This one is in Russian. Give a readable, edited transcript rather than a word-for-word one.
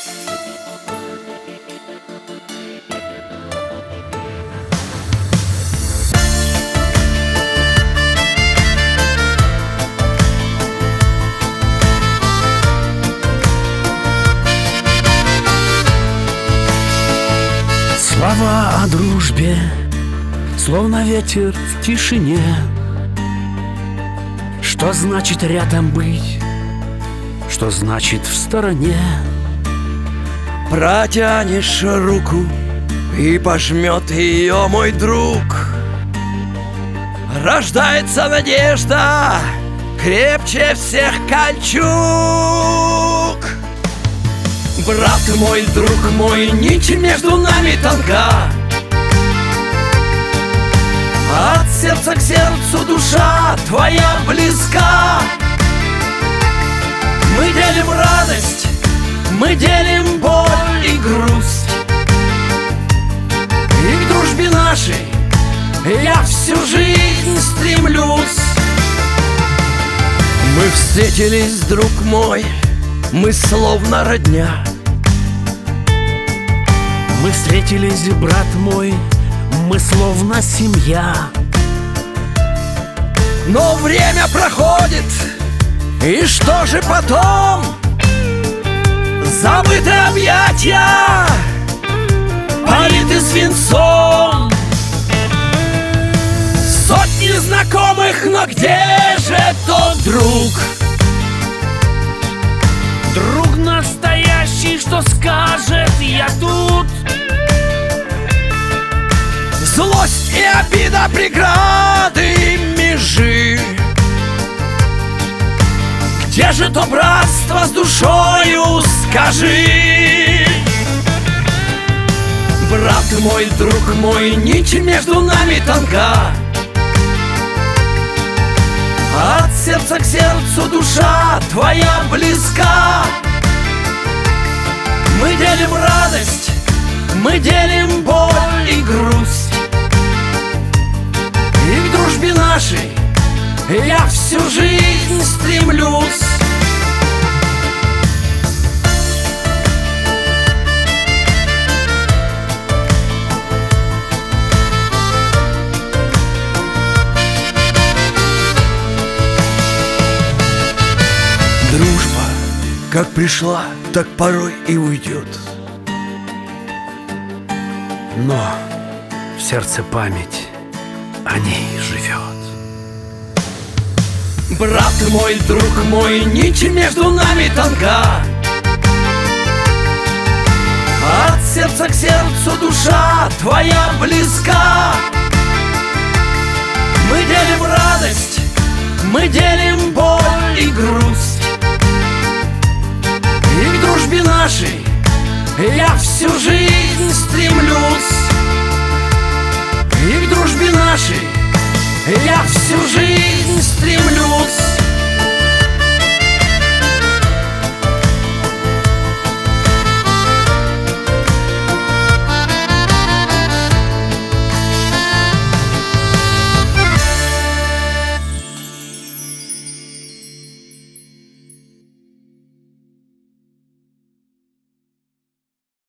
Слова о дружбе, словно ветер в тишине. Что значит рядом быть? Что значит в стороне? Протянешь руку и пожмет ее мой друг. Рождается надежда крепче всех кольчуг. Брат мой, друг мой, нить между нами тонка. От сердца к сердцу душа твоя близка. Мы делим радость, мы делим боль и грусть. И к дружбе нашей я всю жизнь стремлюсь. Мы встретились, друг мой, мы словно родня. Мы встретились, брат мой, мы словно семья. Но время проходит, и что же потом? Забытые объятия, политы свинцом. Сотни знакомых, но где же тот друг? Друг настоящий, что скажет: я тут. Злость и обида, преграды, межи. Где же то братство с душою, скажи? Брат мой, друг мой, нить между нами тонка. От сердца к сердцу душа твоя близка. Мы делим радость, мы делим боль и грусть. И к дружбе нашей я всю жизнь стремлюсь. Дружба, как пришла, так порой и уйдет. Но в сердце память о ней живет. Брат мой, друг мой, нить между нами тонка. От сердца к сердцу душа твоя близка. Мы делим радость, мы делим боль и грусть. И к дружбе нашей я всю жизнь стремлюсь. И к дружбе нашей я всю жизнь